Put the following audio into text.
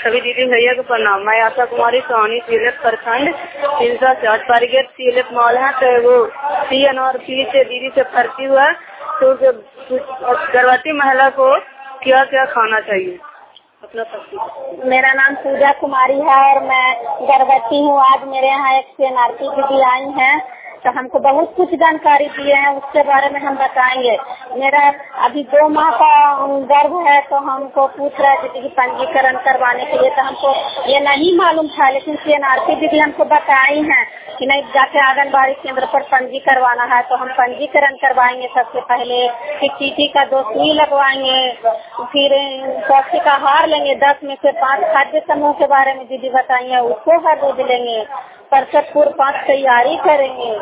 सभी दीदी भैया को प्रणाम। मैं आशा कुमारी सोनी सीलेप प्रखंड 360 परिगेट सीलेप मॉल है। तो वो PN और P से दीदी से भर्ती हुआ। तो गर्भवती महिला को क्या क्या खाना चाहिए? अपना मेरा नाम पूजा कुमारी है और मैं गर्भवती हूँ। आज मेरे यहाँ एक CNRP दीदी आई हैं तो हमको बहुत कुछ जानकारी दिए हैं, उसके बारे में हम बताएंगे। मेरा अभी 2 माह का गर्भ है तो हमको पूछ रहे थे कि पंजीकरण करवाने के लिए, तो हमको ये नहीं मालूम था, लेकिन CNRP दीदी हमको बताई हैं कि नहीं जाके आंगनबाड़ी केंद्र पर पंजी करवाना है। तो हम पंजीकरण करवाएंगे सबसे पहले, फिर टीटी का 2 सुई लगवाएंगे, फिर पौष्टिक आहार लेंगे। 10 में से 5 खाद्य समूह के बारे में दीदी बताइए, उसको हर रोज लेंगे। परसतपुर 5 तैयारी करेंगे।